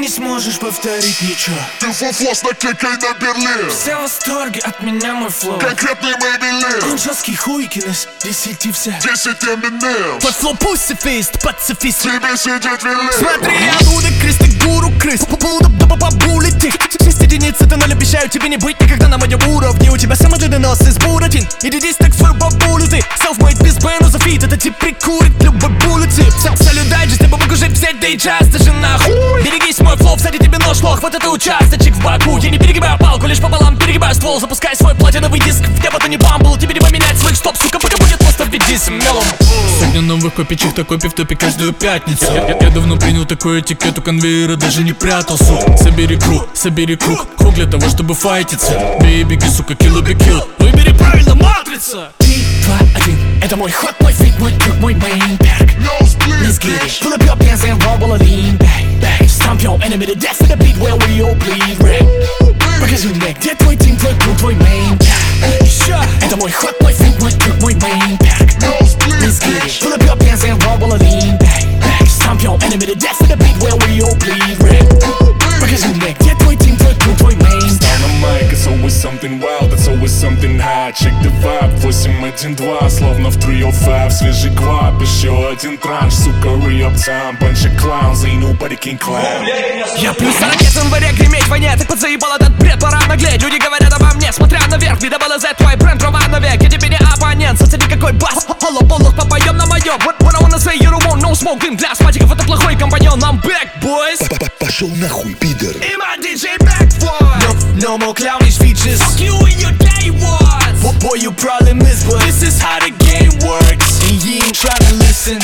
не сможешь повторить ничего. Ты фуфлос на кекай на Берлин. Все в восторге от меня, мой флоу. Конкретный Maybelline. Он жесткий хуйкинес, 10 и вся. 10 Eminem. Твой флоу пуссифист, пацифист. Тебе сидеть велик. Смотри, оттуда кресты гуру крыс. Бабулит их. 6 единиц это 0, обещаю тебе не быть никогда на моем уровне. У тебя самый длинный нос из буратин. Иди здесь так свою бабулю ты. Self-made без бэну за фит. Это тип прикурит любой буллетип. Салют дайджест, я могу жить взять, да и часто же нахуй. Берегись, мой флоу, всади тебе нож лох. Вот это участочек в боку. Я не перегибаю палку, лишь пополам перегибаю ствол. Запускай свой платиновый диск в небо, то не бамбл. Тебе не поменять своих стоп, сука, пока будет просто веди с мелом. Сотня новых копий, чихта копий в топе каждую пятницу. Я давно принял такой этикет, у конвейера даже не прятался. Собери круг, хук для того, чтобы файтиться. Бей, беги, сука, kill or be kill. Выбери правильно, матрица. 3, 2, 1. Это мой ход, мой фит, мой трюк, мой мейн-перк. Let's get it. Pull up your pants and roll a lean back. Stomp your enemy to death to the beat where we all bleed red. Покажи мне, где твой тим, твой круг, твой мейн-перк. Это мой ход, мой фит, мой трюк, мой мейн-перк. Let's get it. Pull up your pants and roll a lean back. Stomp your enemy to death to the beat where we all bleed red. Покажи мне, где твой тим, твой круг, твой мейн-перк. On the mic, it's always something wild, it's always something hot. Check the vibe, 8-1-2, словно в 305. Свежий квап, еще один транш, сука, re-up time. Bunch of clowns, ain't nobody can clown. Я плюс ракет, января, греметь в войне. Так подзаебал этот бред, пора наглеть. Люди говорят обо мне, смотря наверх. BWZ, твой бренд, права навек. Я тебе не оппонент, смотри какой бас. Алло, полух, попоем на моем. What I wanna say, you don't want no smoke. Дым для астматиков, это плохой компаньон. I'm back, boys. Пошел нахуй, пидор. И my DJ back, boy. No more clownish features. Fuck you and your day ones. Boy, you probably miss, but This is how the game works. and you ain't tryna listen.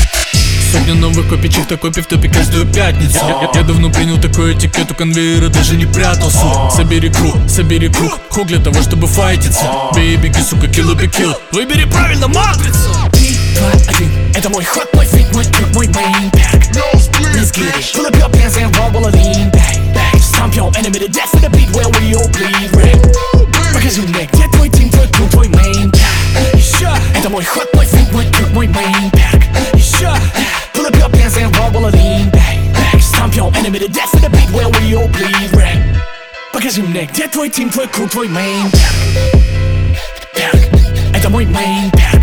Сотня новых копий, чихта копий в топе каждую пятницу. Я давно принял такой этикет, у конвейера даже не прятался. Собери круг, хук для того, чтобы файтиться. Бей, беги, сука, kill or be kill. Выбери правильно, матрица. 3, 2, 1. Это мой ход, мой фит, мой трюк, мой мейн-перк. Let's get it. Pull up your pants and roll a lean back. Stomp your enemy to death to the beat where we all bleed red. Покажи мне, где твой тим, твой круг, твой мейн-перк. Это мой ход, мой фит, мой трюк, мой мейн-перк. Pull up your pants and roll a lean back. Stomp your enemy to death to the beat where we all bleed red. Покажи мне, где твой тим, твой круг, твой мейн-перк. Это мой мейн-перк.